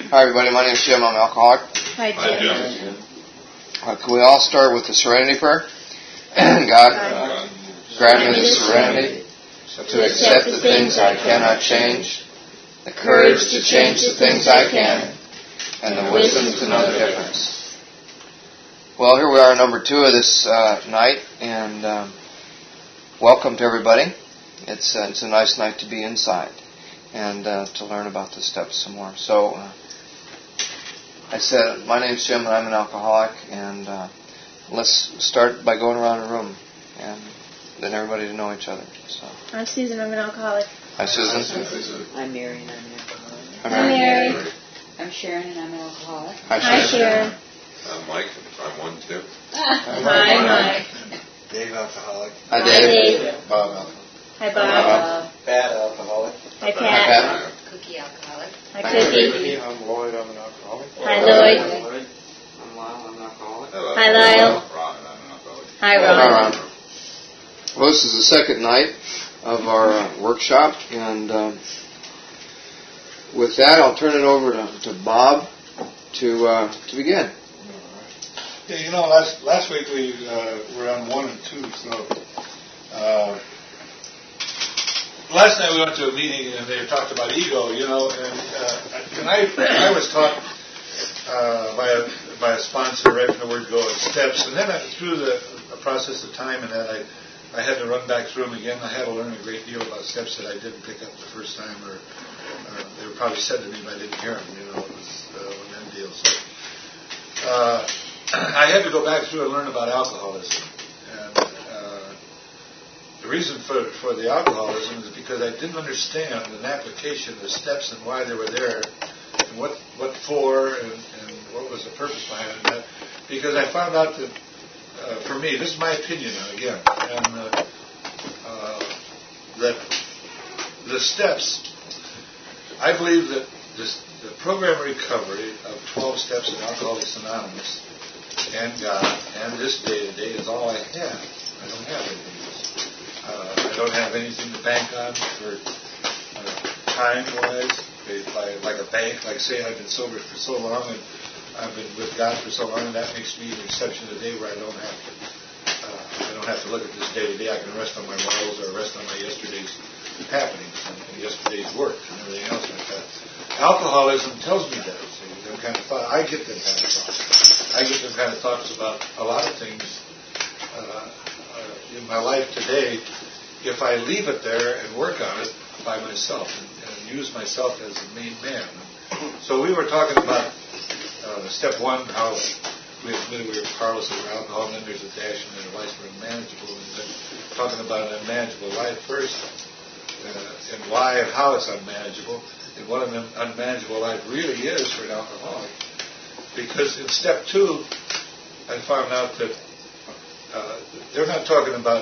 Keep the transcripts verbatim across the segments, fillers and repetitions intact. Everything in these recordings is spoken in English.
Hi everybody, my name is Jim, I'm an alcoholic. Hi Jim. Uh, can we all start with the serenity prayer? God, God, grant me the serenity to accept the things I cannot change, the courage to change the things I can, and the wisdom to know the difference. Well, here we are, number two of this uh, night, and um, welcome to everybody. It's, uh, it's a nice night to be inside and uh, to learn about the steps some more. So, uh, I said, my name's Jim and I'm an alcoholic, and uh, let's start by going around the room and then everybody to know each other. So. I'm Susan, I'm an alcoholic. Hi Susan. I'm Mary and I'm an alcoholic. Hi Mary. Mary. Mary. I'm Sharon and I'm an alcoholic. Hi Hi Sharon. Sharon. I'm Mike, I'm one too. Hi Mike. Dave, alcoholic. Hi Hi Dave. Dave. Bob, alcoholic. Hi Bob. Bob. Pat, alcoholic. Hi Hi Pat. Pat. Cookie alcoholic. Hi Cookie. I'm Lloyd, I'm an alcoholic. Hi Lloyd. I'm Lyle, I'm an alcoholic. Hello. Hi Lyle. Ron, I'm an alcoholic. Hi Hi Ron. Ron. Well, this is the second night of our uh, workshop, and um, with that, I'll turn it over to, to Bob to uh, to begin. Yeah, you know, last last week we uh, were on one and two, so uh, last night we went to a meeting and they talked about ego, you know, and, uh, and I I was taught uh, by a by a sponsor right from the word go, steps, and then I, through the, the process of time and that I I had to run back through them again. I had to learn a great deal about steps that I didn't pick up the first time, or uh, they were probably said to me but I didn't hear them, you know, it was uh, one of them deals. So uh, I had to go back through and learn about alcoholism. And uh, the reason for for the alcoholism is because I didn't understand an application, the steps and why they were there, and what, what for, and, and what was the purpose behind it. And that, because I found out that, uh, for me, this is my opinion now, again, and uh, uh, that the steps, I believe that this, the program recovery of twelve steps in Alcoholics Anonymous and God and this day to day is all I have. I don't have anything else. Uh, I don't have anything to bank on for uh, time-wise, by, like a bank, like say I've been sober for so long and I've been with God for so long, and that makes me an exception today where I don't have to. Uh, I don't have to look at this day to day. I can rest on my morals or rest on my yesterday's happenings and, and yesterday's work and everything else like that. Alcoholism tells me that. So them kind of thought, I get them kind of thoughts. I get them kind of thoughts about a lot of things uh, uh, in my life today. If I leave it there and work on it by myself and, and use myself as the main man. So we were talking about uh, step one, how we admitted we were powerless over alcohol, and then there's a dash and then a vice for unmanageable, and then talking about an unmanageable life first, uh, and why and how it's unmanageable, and what an unmanageable life really is for an alcoholic. Because in step two, I found out that uh, they're not talking about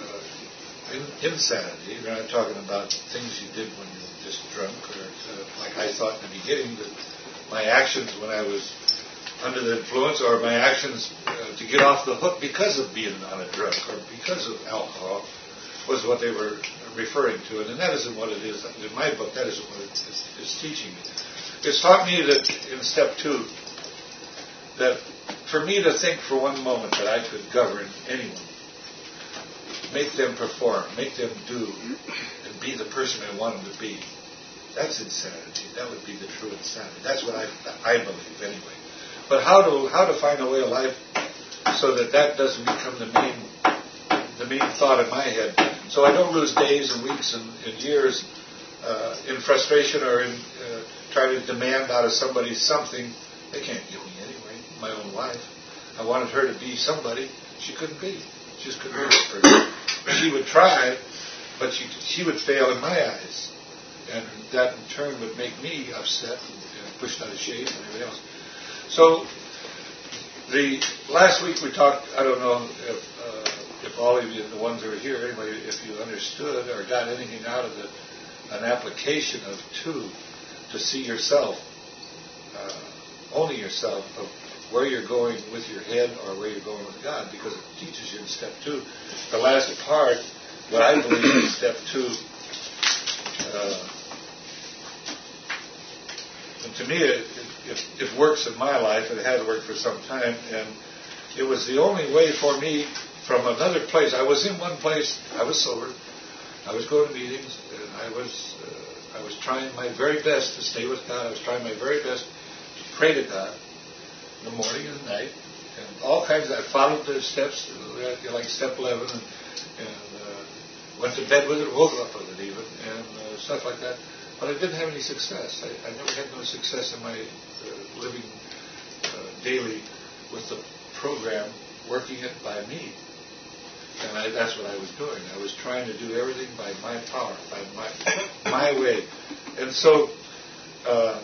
uh, in, insanity. They're not talking about things you did when you were just drunk, or uh, like I thought in the beginning that my actions when I was under the influence, or my actions uh, to get off the hook because of being on a drug or because of alcohol, was what they were referring to. And that isn't what it is. In my book, that isn't what it is, is teaching me. It's taught me that in step two, that for me to think for one moment that I could govern anyone, make them perform, make them do, and be the person I want them to be, that's insanity. That would be the true insanity. That's what I I believe anyway. But how to how to find a way of life so that that doesn't become the main the main thought in my head, so I don't lose days and weeks and, and years uh, in frustration or in uh, trying to demand out of somebody something they can't give me anyway. My own wife, I wanted her to be somebody she couldn't be. She just couldn't be that person. She would try, but she she would fail in my eyes. And that in turn would make me upset and, and pushed out of shape and everything else. So the last week we talked, I don't know if uh, if all of you, the ones that are here anyway, if you understood or got anything out of the, an application of two to see yourself, uh, only yourself, of where you're going with your head or where you're going with God, because it teaches you in step two. The last part, what I believe in step two, uh, And to me, it, it, it works in my life. It has worked for some time. And it was the only way for me from another place. I was in one place. I was sober. I was going to meetings. And I was uh, I was trying my very best to stay with God. I was trying my very best to pray to God in the morning and the night. And all kinds of, I followed the steps, like step eleven, and, and uh, went to bed with it, woke up with it even, and uh, stuff like that. But I didn't have any success. I, I never had no success in my uh, living uh, daily with the program, working it by me. And I, that's what I was doing. I was trying to do everything by my power, by my my way. And so, uh,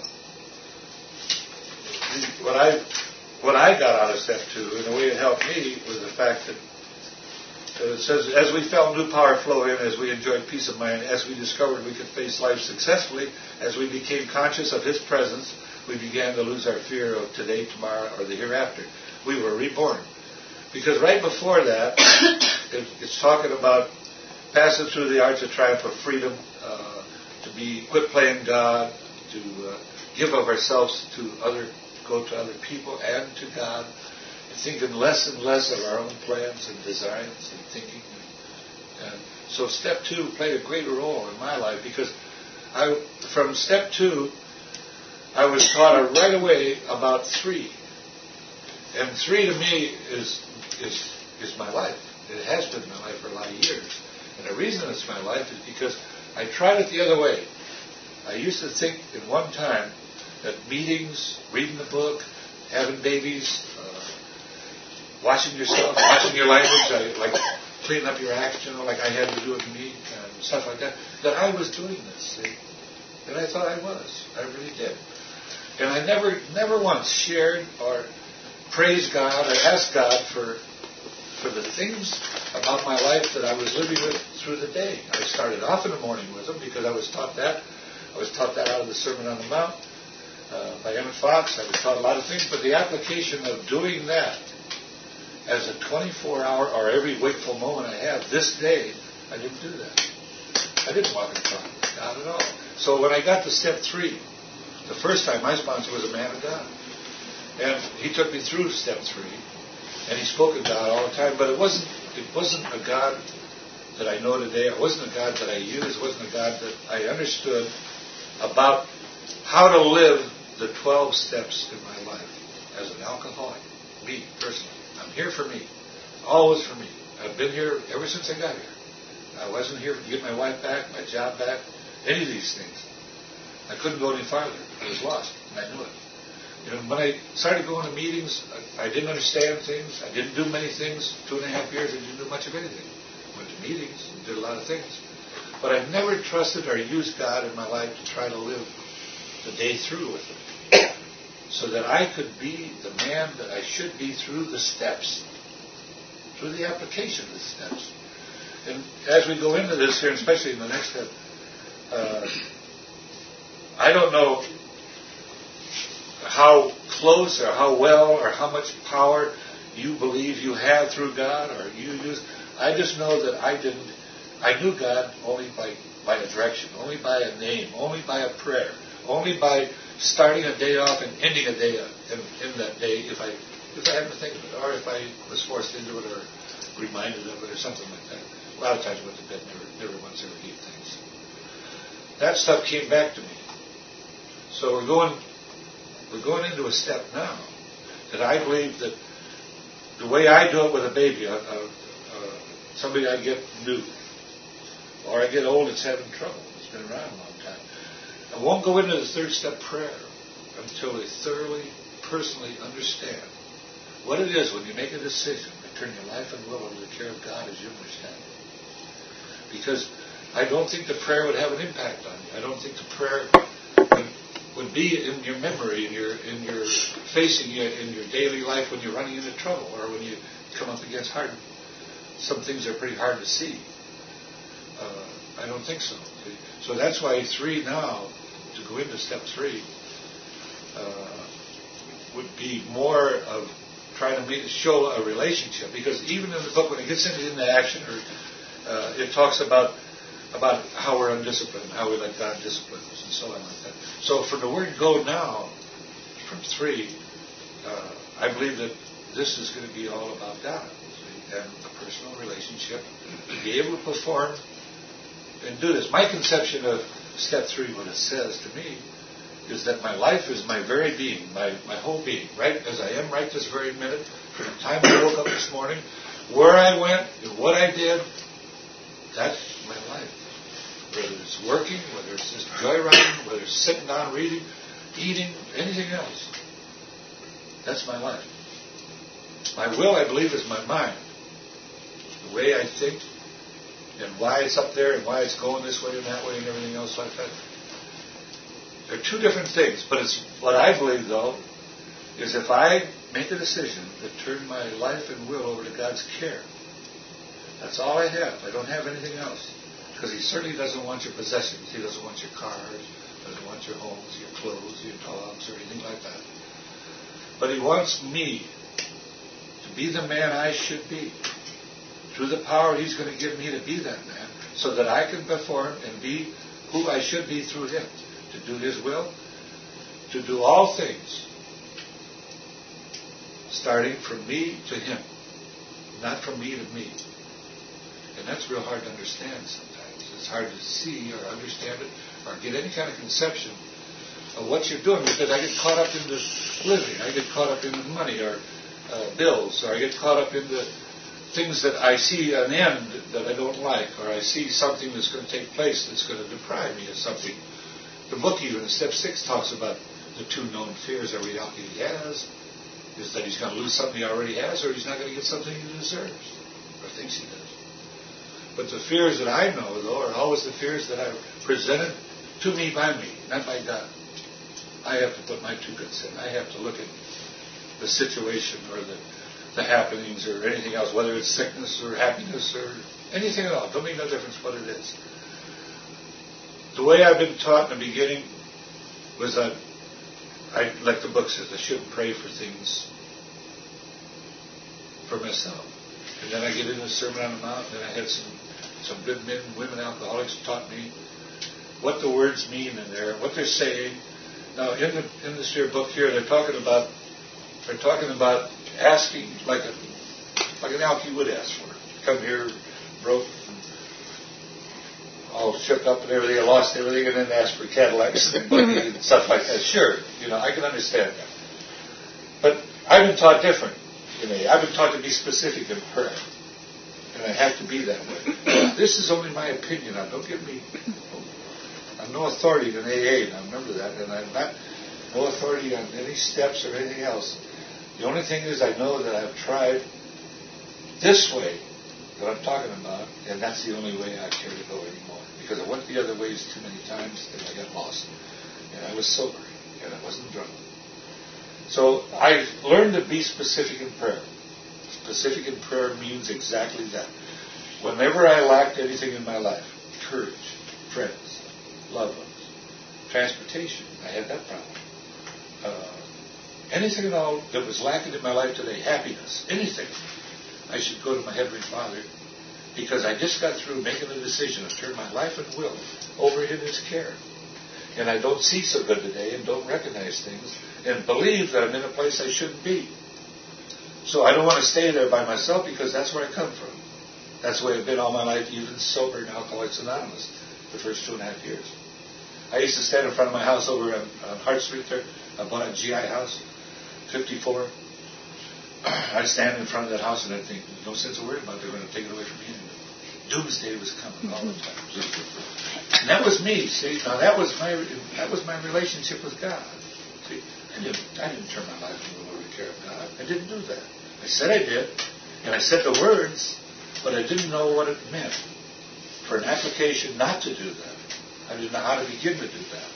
what I what I got out of step two, and the way it helped me, was the fact that, that it says, as we felt new power flow in, as we enjoyed peace of mind, as we discovered we could face life successfully, as we became conscious of His presence, we began to lose our fear of today, tomorrow, or the hereafter. We were reborn. Because right before that, it, it's talking about passing through the arch of triumph of freedom, uh, to be quit playing God, to uh, give of ourselves to other, go to other people and to God, and thinking less and less of our own plans and designs and thinking. And, and so step two played a great role in my life, because I, from step two, I was taught right away about three. And three to me is is is my life. It has been my life for a lot of years. And the reason it's my life is because I tried it the other way. I used to think at one time that meetings, reading the book, having babies, uh, watching yourself, watching your language, I, like cleaning up your act, you know, like I had to do with me and stuff like that, that I was doing this. See? And I thought I was. I really did. And I never, never once shared or praised God or asked God for for the things about my life that I was living with through the day. I started off in the morning with Him because I was taught that. I was taught that out of the Sermon on the Mount uh, by Emmett Fox. I was taught a lot of things, but the application of doing that as a twenty-four hour or every wakeful moment I have this day, I didn't do that. I didn't walk in front of God at all. So when I got to step three, the first time, my sponsor was a man of God. And he took me through step three, and he spoke of God all the time. But it wasn't it wasn't a God that I know today. It wasn't a God that I use. It wasn't a God that I understood about how to live the twelve steps in my life as an alcoholic. Me, personally. I'm here for me. Always for me. I've been here ever since I got here. I wasn't here to get my wife back, my job back, any of these things. I couldn't go any farther. I was lost, and I knew it. You know, when I started going to meetings, I, I didn't understand things. I didn't do many things. Two and a half years, I didn't do much of anything. Went to meetings and did a lot of things. But I never trusted or used God in my life to try to live the day through with Him, so that I could be the man that I should be through the steps, through the application of the steps. And as we go into this here, and especially in the next step, uh, I don't know how close or how well or how much power you believe you have through God or you use. I just know that I didn't. I knew God only by, by a direction, only by a name, only by a prayer, only by starting a day off and ending a day in, in that day if I if I happened to think of it, or if I was forced into it or reminded of it or something like that. A lot of times I went to bed, never, never once ever gave things. That stuff came back to me. So we're going, we're going into a step now that I believe that the way I do it with a baby, a, a, a, somebody I get new, or I get old that's having trouble, it's been around a long time, I won't go into the third step prayer until they thoroughly, personally understand what it is when you make a decision to turn your life and will over to the care of God as you understand it. Because I don't think the prayer would have an impact on you. I don't think the prayer would, would be in your memory, in your in your facing you in your daily life when you're running into trouble or when you come up against hard. Some things are pretty hard to see. Uh, I don't think so. See? So that's why three now, to go into step three, uh, would be more of trying to make, show a relationship. Because even in the book, when it gets into, into action, or uh, it talks about about how we're undisciplined, how we let God discipline us, and so on like that. So from the word go now, from three, uh, I believe that this is going to be all about God, see, and a personal relationship, to be able to perform and do this. My conception of step three, what it says to me, is that my life is my very being, my, my whole being, right as I am right this very minute, from the time I woke up this morning, where I went and what I did, that's my life. Whether it's working, whether it's just joyriding, whether it's sitting down reading, eating, anything else, that's my life. My will, I believe, is my mind. The way I think and why it's up there and why it's going this way and that way and everything else like that. They're two different things, but it's what I believe, though, is if I make a decision to turn my life and will over to God's care, that's all I have. I don't have anything else. Because He certainly doesn't want your possessions. He doesn't want your cars, doesn't want your homes, your clothes, your dogs, or anything like that. But He wants me to be the man I should be. Through the power He's going to give me to be that man, so that I can perform and be who I should be through Him. To do His will, to do all things, starting from me to Him, not from me to me. And that's real hard to understand sometimes. It's hard to see or understand it or get any kind of conception of what you're doing, because I get caught up in the living, I get caught up in the money or uh, bills, or I get caught up in the things that I see an end that I don't like, or I see something that's going to take place that's going to deprive me of something. The book even in step six talks about the two known fears that reality has, is that he's going to lose something he already has, or he's not going to get something he deserves, or thinks he does. But the fears that I know, though, are always the fears that are presented to me by me, not by God. I have to put my two bits in. I have to look at the situation or the, the happenings or anything else, whether it's sickness or happiness or anything at all. Don't make no difference what it is. The way I've been taught in the beginning was that, I, like the book says, I shouldn't pray for things for myself. And then I get into the Sermon on the Mount, and I had some, some good men and women alcoholics taught me what the words mean in there, what they're saying. Now, in the in this here book here, they're talking about they're talking about asking like a like an alky would ask for. Come here, broke, all shook up and everything, I lost everything, and then ask for Cadillacs and and stuff like that. Sure, you know, I can understand that. But I've been taught different. You know, I've been taught to be specific in prayer, and I have to be that way. This is only my opinion. Now, don't get me. I'm no authority in A A. Now remember that, and I'm not no authority on any steps or anything else. The only thing is, I know that I've tried this way that I'm talking about, and that's the only way I care to go anymore. Because I went the other ways too many times, and I got lost. And I was sober, and I wasn't drunk. So I learned to be specific in prayer. Specific in prayer means exactly that. Whenever I lacked anything in my life, courage, friends, loved ones, transportation, I had that problem. Uh, anything at all that was lacking in my life today, happiness, anything, I should go to my Heavenly Father, because I just got through making the decision to turn my life and will over in His care. And I don't see so good today and don't recognize things and believe that I'm in a place I shouldn't be. So I don't want to stay there by myself, because that's where I come from. That's the way I've been all my life, even sober in Alcoholics Anonymous the first two and a half years. I used to stand in front of my house over on, on Hart Street there. I bought a G I house, fifty-four. I'd stand in front of that house and I'd think, there's no sense of worrying about it. They're going to take it away from me. Doomsday was coming all the time. And that was me, see. Now that was my that was my relationship with God. See, I didn't I didn't turn my life over to the care of God. I didn't do that. I said I did, and I said the words, but I didn't know what it meant for an application not to do that. I didn't know how to begin to do that.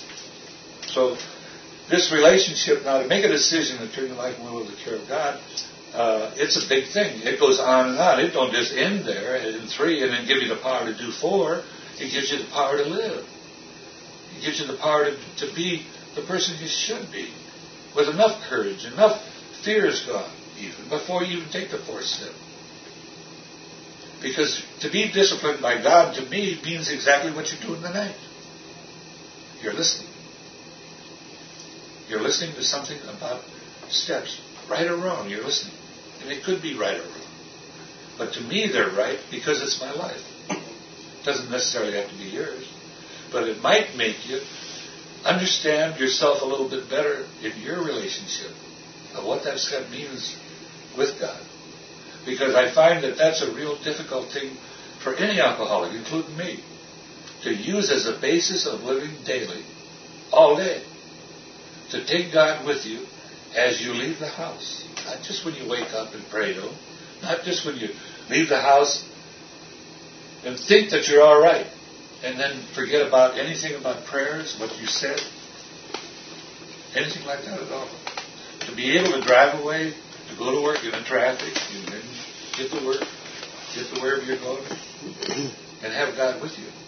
So this relationship, now to make a decision to turn your life and will over to the care of God, uh, it's a big thing. It goes on and on. It don't just end there in three and then give you the power to do four. It gives you the power to live. It gives you the power to, to be the person you should be, with enough courage, enough fears gone, even before you even take the fourth step. Because to be disciplined by God, to me, means exactly what you do in the night. You're listening. You're listening to something about steps. Right or wrong, you're listening. And it could be right or wrong. But to me, they're right because it's my life. It doesn't necessarily have to be yours. But it might make you understand yourself a little bit better in your relationship of what that step means with God. Because I find that that's a real difficult thing for any alcoholic, including me, to use as a basis of living daily, all day. To take God with you as you leave the house. Not just when you wake up and pray to Him. Not just when you leave the house and think that you're all right. And then forget about anything about prayers, what you said. Anything like that at all. To be able to drive away, to go to work in the traffic, and then get to work, get to wherever you're going, and have God with you.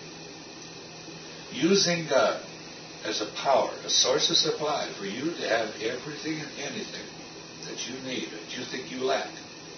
Using God as a power, a source of supply for you to have everything and anything that you need, that you think you lack.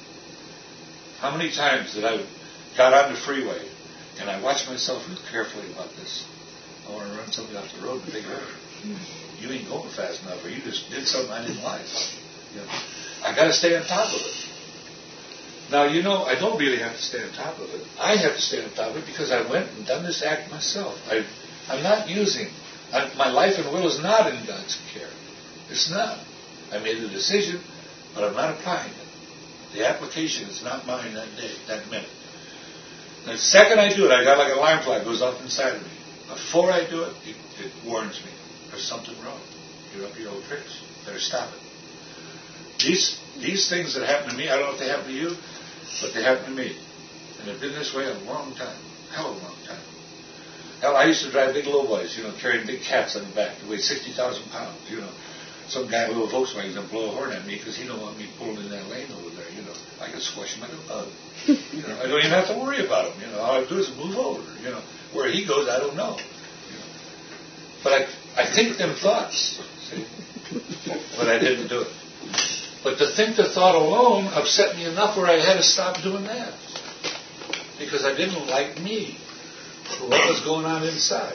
How many times did I got on the freeway and I watched myself real carefully about this? I want to run somebody off the road in a big hurry. You ain't going fast enough, or you just did something I didn't like. You know, I got to stay on top of it. Now, you know, I don't really have to stay on top of it. I have to stay on top of it because I went and done this act myself. I, I'm not using, I, my life and will is not in God's care. It's not. I made a decision, but I'm not applying it. The application is not mine that day, that minute. The second I do it, I got like an alarm flag goes off inside of me. Before I do it, it, it warns me. There's something wrong. You're up your old tricks. Better stop it. These these things that happen to me, I don't know if they happen to you, but they happen to me. And they've been this way a long time. Hell of a long time. Hell, I used to drive big lowboys, you know, carrying big cats on the back. They weighed sixty thousand pounds, you know. Some guy in a little Volkswagen's going to blow a horn at me because he don't want me pulling in that lane over there, you know. I can squash him like a bug. You know, I don't even have to worry about him, you know. All I do is move over, you know. Where he goes, I don't know. You know. But I, I think them thoughts, see. But I didn't do it. But to think the thought alone upset me enough where I had to stop doing that. Because I didn't like me. What was going on inside.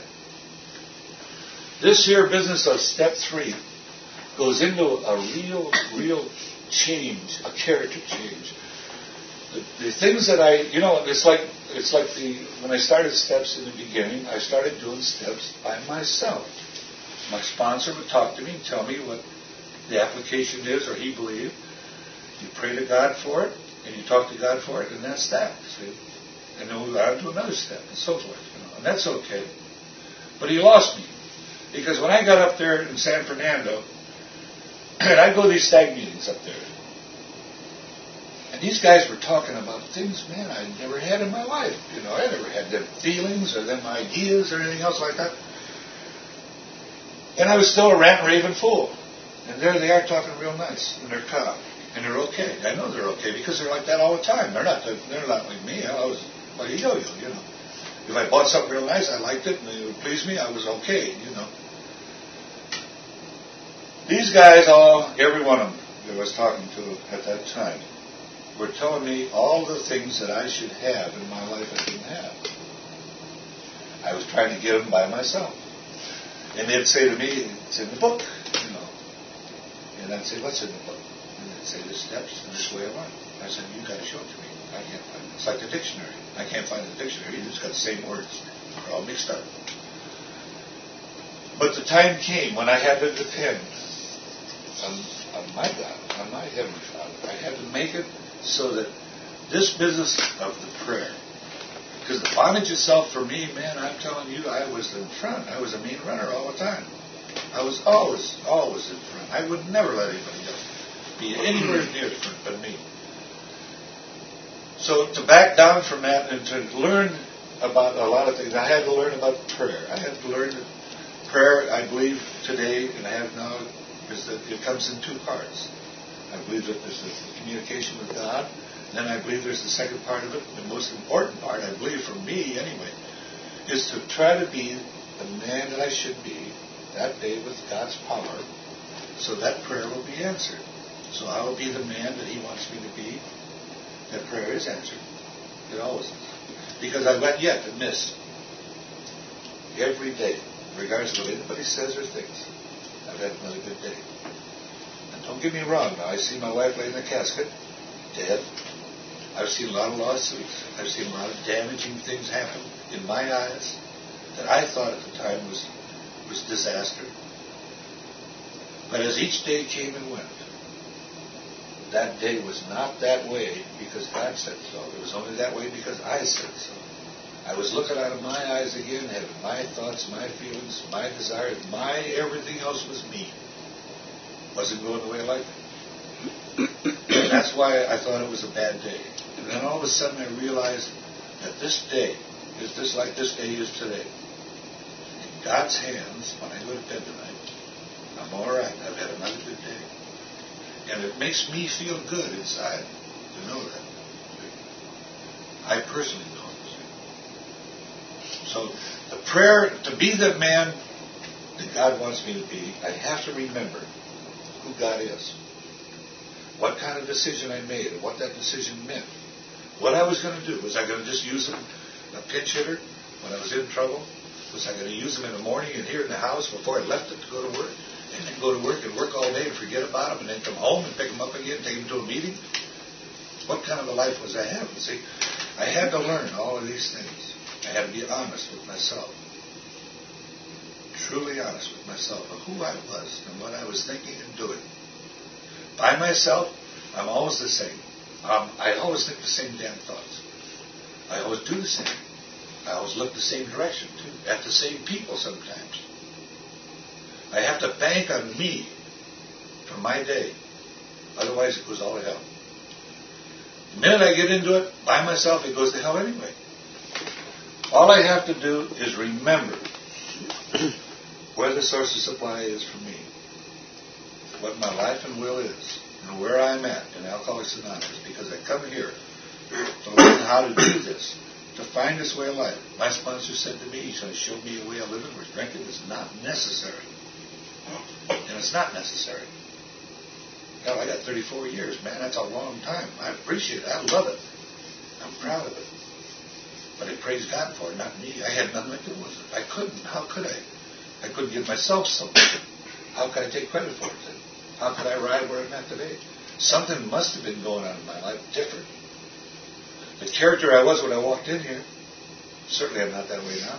This here business of step three goes into a real, real change, a character change. The, the things that I, you know, it's like it's like the when I started steps in the beginning, I started doing steps by myself. My sponsor would talk to me and tell me what the application is, or he believed. You pray to God for it, and you talk to God for it, and that's that. See, and then we go on to another step, and so forth. You know, and that's okay. But he lost me because when I got up there in San Fernando. And I'd go to these stag meetings up there. And these guys were talking about things, man, I never had in my life. You know, I never had them feelings or them ideas or anything else like that. And I was still a rant raving fool. And there they are talking real nice. And they're calm. And they're okay. I know they're okay because they're like that all the time. They're not they're not like me. I was like a yo-yo, you know. If I bought something real nice, I liked it, and it would please me, I was okay, you know. These guys, all, every one of them that I was talking to at that time, were telling me all the things that I should have in my life I didn't have. I was trying to get them by myself. And they'd say to me, it's in the book, you know. And I'd say, what's in the book? And they'd say, the steps and this way of life. I said, you've got to show it to me. I can't find it. It's like the dictionary. I can't find the dictionary. It's got the same words. They're all mixed up. But the time came when I had to depend On, on my God, on my Heavenly Father. I had to make it so that this business of the prayer, because the bondage itself for me, man, I'm telling you, I was in front. I was a mean runner all the time. I was always, always in front. I would never let anybody else be anywhere near the front but me. So to back down from that and to learn about a lot of things, I had to learn about prayer. I had to learn that prayer, I believe today, and I have now, is that it comes in two parts. I believe that there's the communication with God, and then I believe there's the second part of it, the most important part, I believe for me anyway, is to try to be the man that I should be that day with God's power, so that prayer will be answered. So I will be the man that He wants me to be. That prayer is answered. It always is. Because I've got yet to miss every day, regardless of what anybody says or thinks. I've had another good day. And don't get me wrong now, I see my wife laying in the casket, dead. I've seen a lot of lawsuits. I've seen a lot of damaging things happen in my eyes that I thought at the time was, was disaster. But as each day came and went, that day was not that way because God said so. It was only that way because I said so. I was looking out of my eyes again, having my thoughts, my feelings, my desires, my everything else was me. Wasn't going the way I liked it. And that's why I thought it was a bad day. And then all of a sudden I realized that this day is just like this day is today. In God's hands, when I go to bed tonight, I'm all right. I've had another good day. And it makes me feel good inside to know that. I personally know it. So the prayer, to be the man that God wants me to be, I have to remember who God is. What kind of decision I made and what that decision meant. What I was going to do. Was I going to just use him, a pinch hitter, when I was in trouble? Was I going to use him in the morning and here in the house before I left it to go to work? And then go to work and work all day and forget about him and then come home and pick him up again, take him to a meeting? What kind of a life was I having? See, I had to learn all of these things. I had to be honest with myself. Truly honest with myself of who I was and what I was thinking and doing. By myself, I'm always the same. Um, I always think the same damn thoughts. I always do the same. I always look the same direction, too. At the same people sometimes. I have to bank on me for my day. Otherwise, it goes all to hell. The minute I get into it by myself, it goes to hell anyway. All I have to do is remember where the source of supply is for me, what my life and will is, and where I'm at in Alcoholics Anonymous, because I come here to learn how to do this, to find this way of life. My sponsor said to me, he's going to show me a way of living where drinking is not necessary. And it's not necessary. Hell, I got thirty-four years, man. That's a long time. I appreciate it. I love it. I'm proud of it. But I praise God for it, not me. I had nothing to do with it. I couldn't. How could I? I couldn't give myself something. How could I take credit for it then? How could I arrive where I'm at today? Something must have been going on in my life different. The character I was when I walked in here, certainly I'm not that way now.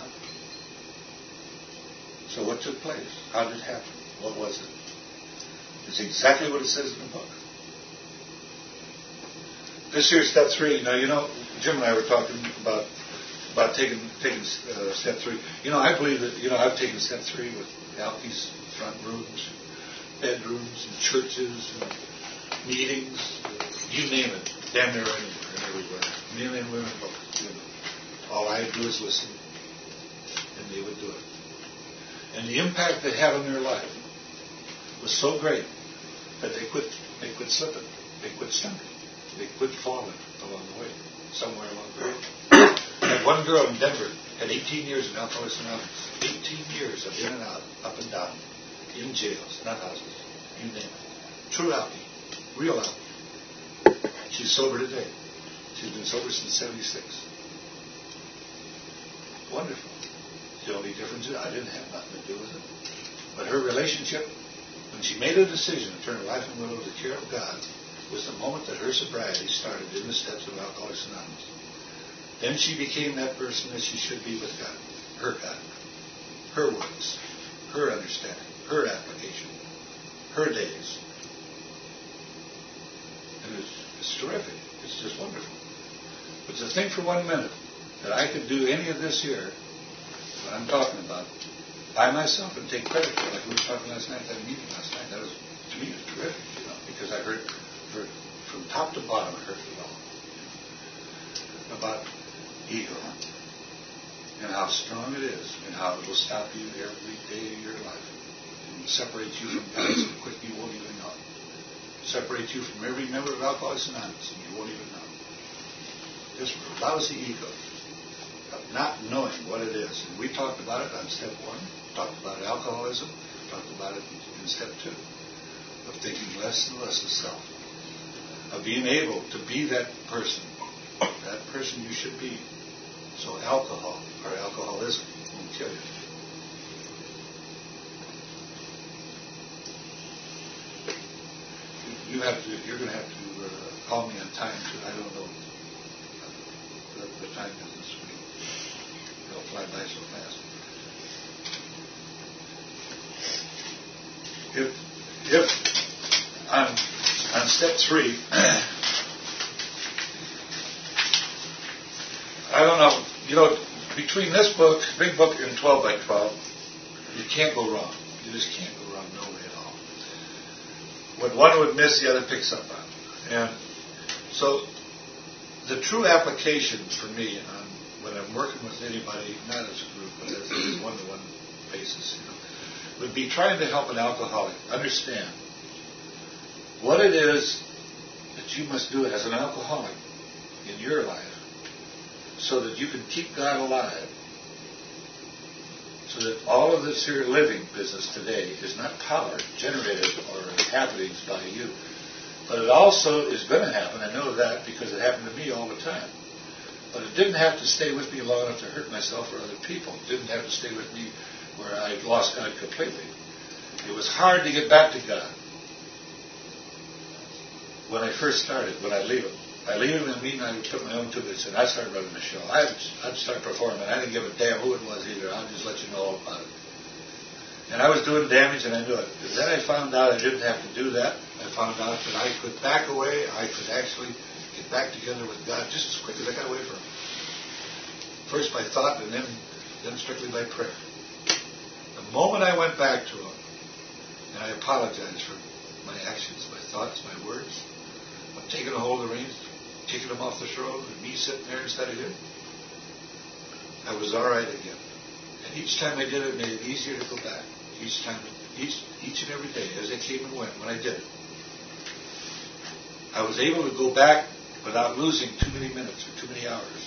So what took place? How did it happen? What was it? It's exactly what it says in the book. This here's step three. Now, you know, Jim and I were talking about about taking taking uh, step three. You know, I believe that, you know, I've taken step three with Alky's front rooms, bedrooms, and churches, and meetings, you name it, damn near anywhere and everywhere. Men and women both. You know. All I do is listen, and they would do it. And the impact they had on their life was so great that they quit they quit slipping, they quit stumbling, they quit falling along the way, somewhere along the way. And one girl in Denver had eighteen years in Alcoholics Anonymous, eighteen years of in and out, up and down, in jails, nut houses, you name it. True alky, real alky. She's sober today. She's been sober since seventy-six. Wonderful. The only difference is I didn't have nothing to do with it. But her relationship, when she made a decision to turn her life and will over to the care of God, was the moment that her sobriety started in the steps of Alcoholics Anonymous. Then she became that person that she should be with God. Her God. Her words. Her understanding. Her application. Her days. And it's, it's terrific. It's just wonderful. But to think for one minute that I could do any of this here, what I'm talking about, by myself and take credit for it, like we were talking last night, that meeting last night, that was, to me, it was terrific, you know, because I heard, heard from top to bottom, I heard it all. You know, about ego and how strong it is and how it will stop you every day of your life and separate you from God so quick you won't even know. Separate you from every member of Alcoholics Anonymous and you won't even know. This lousy ego of not knowing what it is. And we talked about it on step one, talked about alcoholism, talked about it in step two, of thinking less and less of self, of being able to be that person that person you should be. So alcohol or alcoholism won't kill you. You have to. You're going to have to uh, call me on time too. I don't know the, the time difference. It'll fly by so fast. If if on on step three, I don't know. You know, between this book, big book, and twelve by twelve, you can't go wrong. You just can't go wrong, no way at all. When one would miss, the other picks up on. And so, the true application for me on when I'm working with anybody, not as a group, but as a one-to-one basis, you know, would be trying to help an alcoholic understand what it is that you must do as an alcoholic in your life so that you can keep God alive, so that all of this here living business today is not power generated or happenings by you, but it also is going to happen. I know that because it happened to me all the time. But it didn't have to stay with me long enough to hurt myself or other people. It didn't have to stay with me where I lost God completely. It was hard to get back to God when I first started, when I leave Him. I leave Him and mean I would put my own two bits in. I'd start running the show. I'd, I'd start performing. I didn't give a damn who it was either. I'll just let you know all about it. And I was doing damage and I knew it. But then I found out I didn't have to do that. I found out that I could back away. I could actually get back together with God just as quick as I got away from Him. First by thought and then, then strictly by prayer. The moment I went back to Him, and I apologized for my actions, my thoughts, my words, I'm taking a hold of the reins, taking them off the road, and me sitting there instead of Him, I was all right again. And each time I did it, it made it easier to go back. Each time, each each and every day, as I came and went, when I did it, I was able to go back without losing too many minutes or too many hours.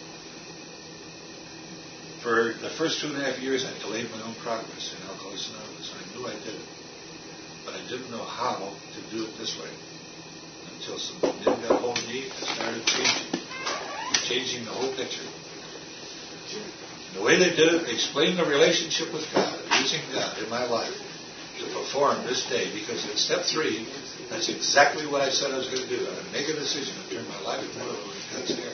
For the first two and a half years, I delayed my own progress in Alcoholics Anonymous. I knew I did it, but I didn't know how to do it this way. Until some men got a hold of me and started changing, changing the whole picture. And the way they did it, they explained the relationship with God, using God in my life to perform this day. Because in step three, that's exactly what I said I was going to do. I'm going to make a decision to turn my life over to God's care.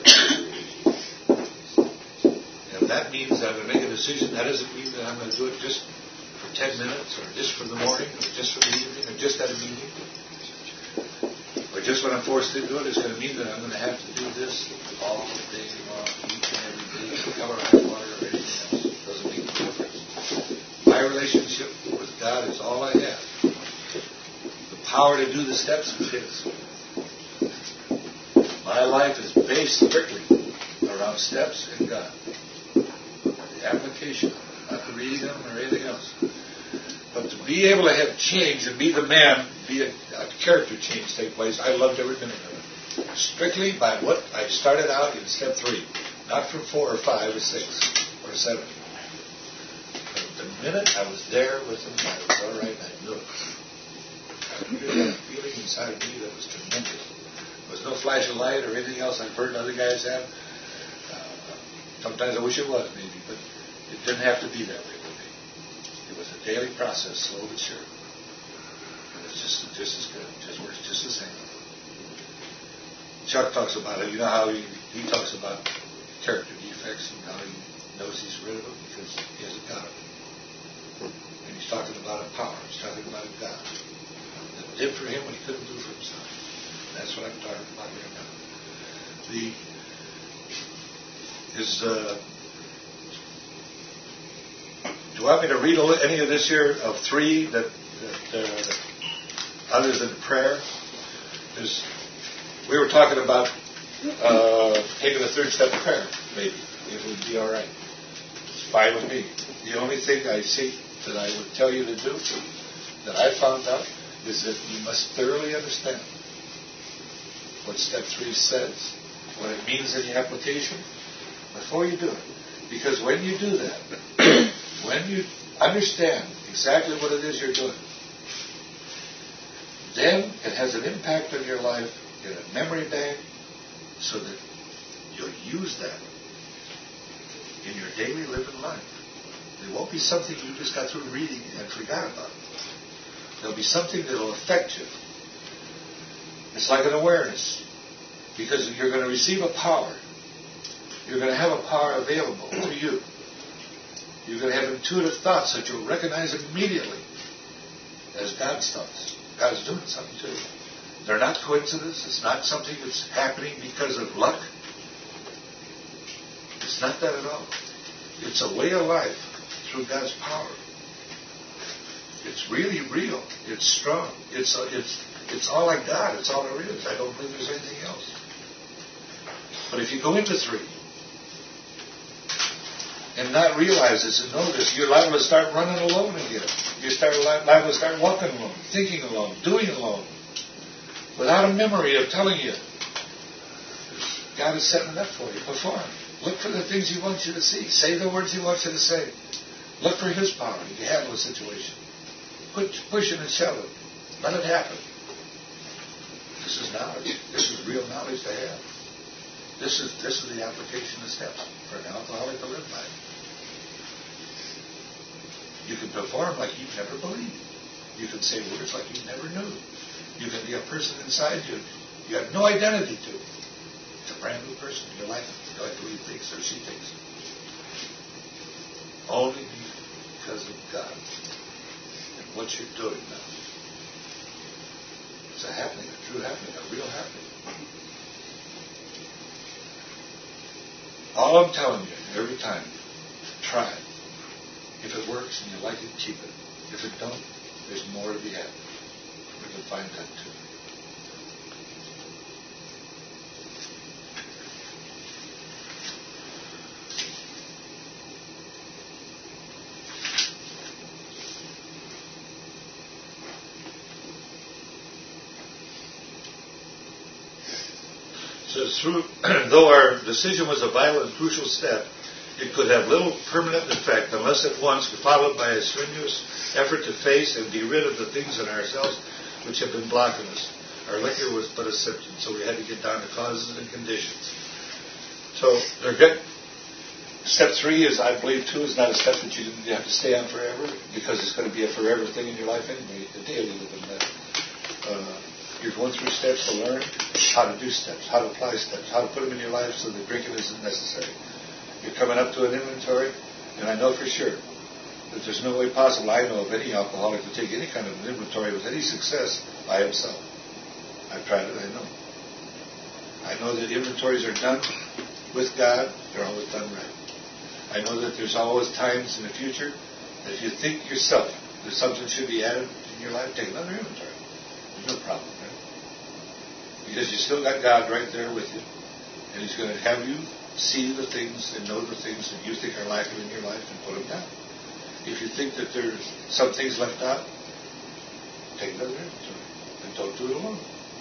And if that means that I'm going to make a decision, that doesn't mean that I'm going to do it just for ten minutes, or just for the morning, or just for the evening, or just at a meeting. Or just when I'm forced to do it, it's going to mean that I'm going to have to do this all day long, each and every day, to cover high water or anything else. It doesn't make a difference. My relationship with God is all I have. The power to do the steps is His. My life is based strictly around steps and God. The application, not the reading them or anything else. But to be able to have change and be the man, be a, a character change take place, I loved every minute of it. Strictly by what I started out in step three. Not from four or five or six or seven. But the minute I was there with Him, I was all right, I knew it. I really had a feeling inside of me that was tremendous. There was no flash of light or anything else I've heard other guys have. Uh, sometimes I wish it was, maybe, but it didn't have to be that way with me. It was a daily process, slow but sure. And it's just, just as good. It just works just the same. Chuck talks about it. You know how he, he talks about character defects and how he knows he's rid of them because he hasn't got them. And he's talking about a power. He's talking about a God that did for him what he couldn't do for himself. That's what I'm talking about here now. The is uh, do you want me to read any of this here of three that, that uh, other than prayer? Is we were talking about uh, taking the third step of prayer, maybe it would be all right. It's fine with me. The only thing I see that I would tell you to do that I found out is that you must thoroughly understand what step three says, what it means in the application, before you do it. Because when you do that, when you understand exactly what it is you're doing, then it has an impact on your life in a memory bank so that you'll use that in your daily living life. It won't be something you just got through reading and forgot about. There'll be something that'll affect you. It's like an awareness. Because you're going to receive a power. You're going to have a power available to you. You're going to have intuitive thoughts that you'll recognize immediately as God's thoughts. God's doing something to you. They're not coincidence. It's not something that's happening because of luck. It's not that at all. It's a way of life through God's power. It's really real. It's strong. It's uh, it's it's all like God. It's all there is. I don't believe there's anything else. But if you go into three and not realize this and know this, you're liable to start running alone again. You start liable to start walking alone, thinking alone, doing alone, without a memory of telling you. God is setting it up for you. Perform. Look for the things He wants you to see. Say the words He wants you to say. Look for His power to handle a situation. Push, push it and shove it. Let it happen. This is knowledge. This is real knowledge to have. This is this is the application of steps for an alcoholic to live by. You can perform like you've never believed. You can say words like you never knew. You can be a person inside you you have no identity to. It's a brand new person in your life. You like the way he thinks or she thinks. Only because of God and what you're doing now. It's a happening, a true happening, a real happening. All I'm telling you, every time, try it. If it works and you like it, keep it. If it don't, there's more to be had. We can find that too. Says, through, though our decision was a vital and crucial step, it could have little permanent effect unless at once followed by a strenuous effort to face and be rid of the things in ourselves which have been blocking us. Our liquor was but a symptom, so we had to get down to causes and conditions. So they're good. Step three is, I believe, too, is not a step that you have to stay on forever, because it's going to be a forever thing in your life anyway, the daily living life. Uh, You're going through steps to learn how to do steps, how to apply steps, how to put them in your life so that drinking isn't necessary. You're coming up to an inventory, and I know for sure that there's no way possible I know of any alcoholic to take any kind of an inventory with any success by himself. I've tried it, I know. I know that inventories are done with God, they're always done right. I know that there's always times in the future that if you think yourself that something should be added in your life, take another inventory. There's no problem. Because you still got God right there with you. And He's going to have you see the things and know the things that you think are lacking in your life and put them down. If you think that there's some things left out, take another inventory. And don't do it alone.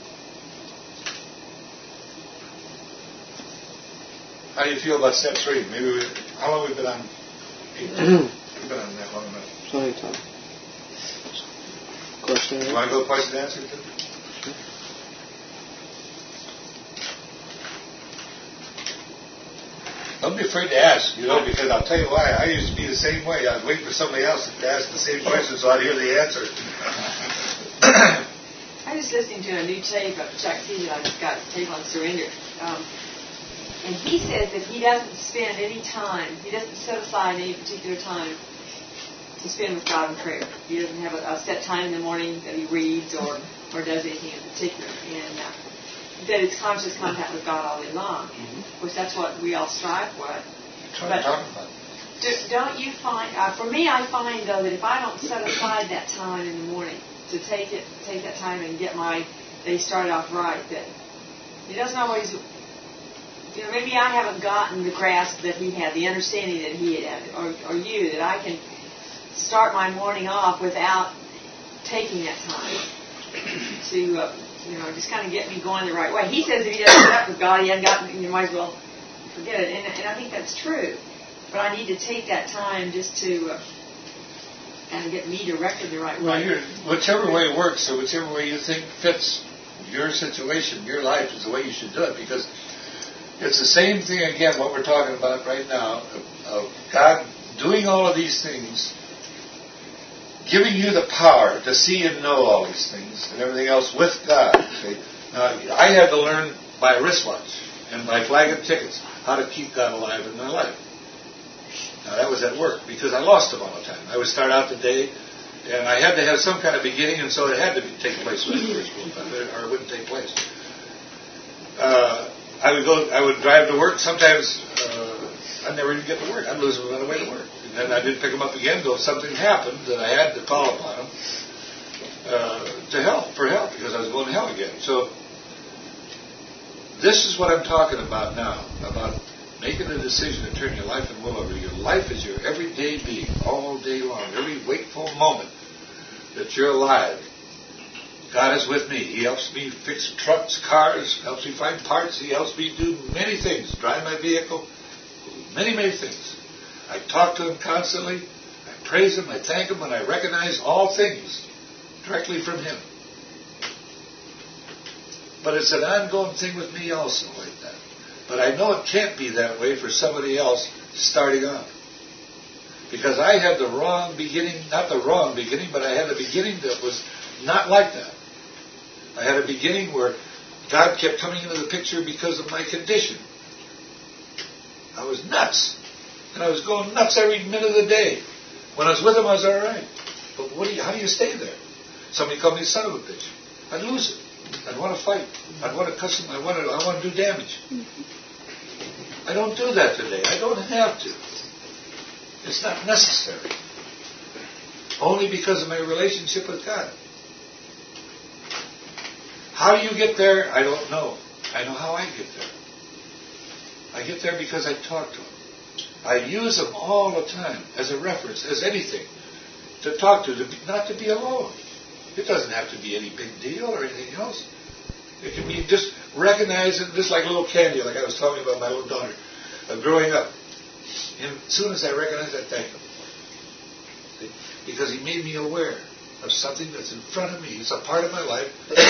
How do you feel about step three? Maybe we, how long have we been on? Eight? We've been on that long enough. Plenty of time. Question? You want to go question and answer? Don't be afraid to ask, you know, because I'll tell you why. I used to be the same way. I was waiting for somebody else to ask the same question so I'd hear the answer. I was listening to a new tape of Chuck C. that I just got, tape on surrender. Um, and he says that he doesn't spend any time, he doesn't set aside any particular time to spend with God in prayer. He doesn't have a, a set time in the morning that he reads or, or does anything in particular. And uh, that it's conscious contact with God all day long. Mm-hmm. Of course, that's what we all strive for. That's what I'm talking about. Do, don't you find, uh, for me, I find, though, that if I don't set aside that time in the morning to take it, take that time and get my day started off right, that it doesn't always, you know, maybe I haven't gotten the grasp that he had, the understanding that he had, or, or you, that I can start my morning off without taking that time to, uh, you know, just kind of get me going the right way. He says if he doesn't get up with God, he hasn't got, you might as well forget it. And, and I think that's true. But I need to take that time just to uh, kind of get me directed the right way. Well, you're, whichever way works, or whichever way you think fits your situation, your life, is the way you should do it. Because It's the same thing again, what we're talking about right now, of, of God doing all of these things, giving you the power to see and know all these things and everything else with God. See? Now, I had to learn by wristwatch and by flag and tickets how to keep God alive in my life. Now, that was at work because I lost him all the time. I would start out the day, and I had to have some kind of beginning, and so it had to be, take place when it first moved, or it wouldn't take place. Uh, I would go. I would drive to work. Sometimes uh, I'd never even get to work. I'd lose him on the way to work, and then I didn't pick him up again until something happened that I had to call upon him uh, to help for help because I was going to hell again. So this is what I'm talking about now, about making a decision to turn your life and will over. Your life is your everyday being, all day long, every wakeful moment that you're alive. God is with me. He helps me fix trucks, cars, helps me find parts. He helps me do many things, drive my vehicle, many, many things. I talk to him constantly. I praise him. I thank him, and I recognize all things directly from him. But it's an ongoing thing with me also like that. But I know it can't be that way for somebody else starting off. Because I had the wrong beginning, not the wrong beginning, but I had a beginning that was not like that. I had a beginning where God kept coming into the picture because of my condition. I was nuts. And I was going nuts every minute of the day. When I was with him, I was all right. But what do you, how do you stay there? Somebody called me a son of a bitch. I'd lose it. I'd want to fight. I'd want to cuss him. I want to, I want to do damage. I don't do that today. I don't have to. It's not necessary. Only because of my relationship with God. How you get there, I don't know. I know how I get there. I get there because I talk to him. I use him all the time as a reference, as anything, to talk to, to be, not to be alone. It doesn't have to be any big deal or anything else. It can be just recognizing, just like little Candy, like I was talking about my little daughter, uh, growing up. And as soon as I recognize, I thank him. See? Because he made me aware of something that's in front of me. It's a part of my life.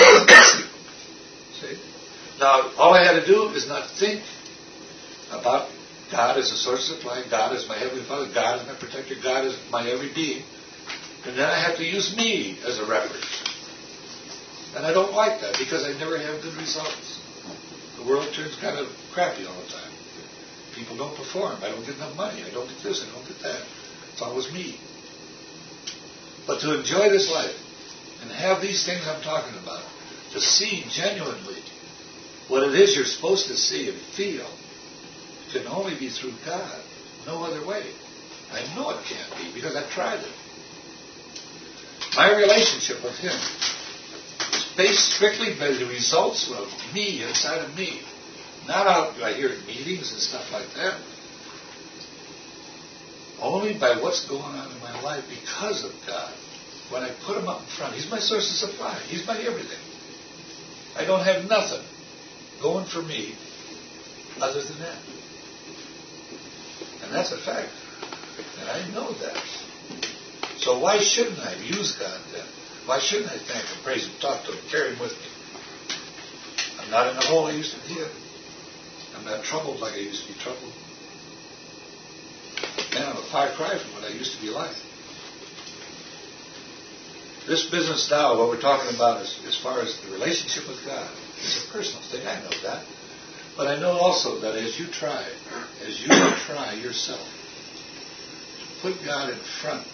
See? Now, all I had to do is not think about God as a source of supply, God as my Heavenly Father, God as my protector, God as my every being. And then I have to use me as a reference. And I don't like that because I never have good results. The world turns kind of crappy all the time. People don't perform. I don't get enough money. I don't get this. I don't get that. It's always me. But to enjoy this life and have these things I'm talking about, to see genuinely what it is you're supposed to see and feel, can only be through God. No other way. I know it can't be because I've tried it. My relationship with him is based strictly by the results of me, inside of me. Not out I hear at meetings and stuff like that. Only by what's going on in my life because of God. When I put him up in front, he's my source of supply. He's my everything. I don't have nothing going for me other than that. And that's a fact. And I know that. So why shouldn't I use God then? Why shouldn't I thank him, praise him, talk to him, carry him with me? I'm not in the hole I used to be in. I'm not troubled like I used to be troubled. Man, I'm a far cry from what I used to be like. This business now, what we're talking about is, as far as the relationship with God, is a personal thing. I know that. But I know also that as you try, as you try yourself, to put God in front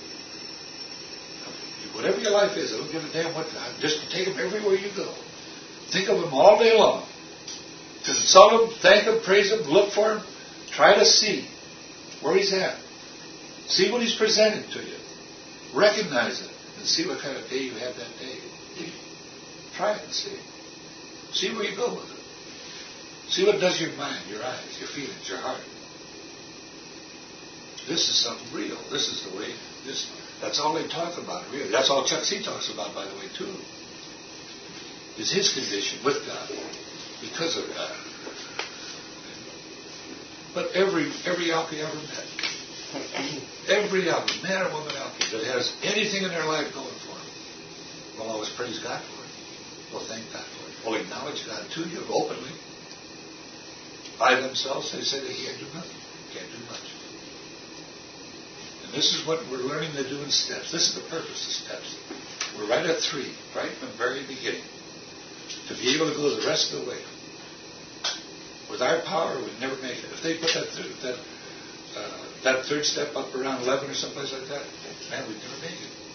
of whatever your life is, I don't give a damn what, just take him everywhere you go. Think of him all day long. Consult him, thank him, praise him, look for him. Try to see where he's at. See what he's presenting to you. Recognize it and see what kind of day you had that day. Try it and see. See where you go with it. See what does your mind, your eyes, your feelings, your heart. This is something real. This is the way. This. That's all they talk about, really. That's all Chuck C talks about, by the way, too. Is his condition with God, because of God. But every every alky I ever met, every alky, man or woman alky, that has anything in their life going for them, will always praise God for it. Will thank God for it. Will acknowledge God to you openly. by themselves, they say they can't do nothing, can't do much. And this is what we're learning to do in steps. This is the purpose of steps. We're right at three, right from the very beginning. To be able to go the rest of the way. With our power, we'd never make it. If they put that th- that uh, that third step up around eleven or someplace like that, man, we'd never make it.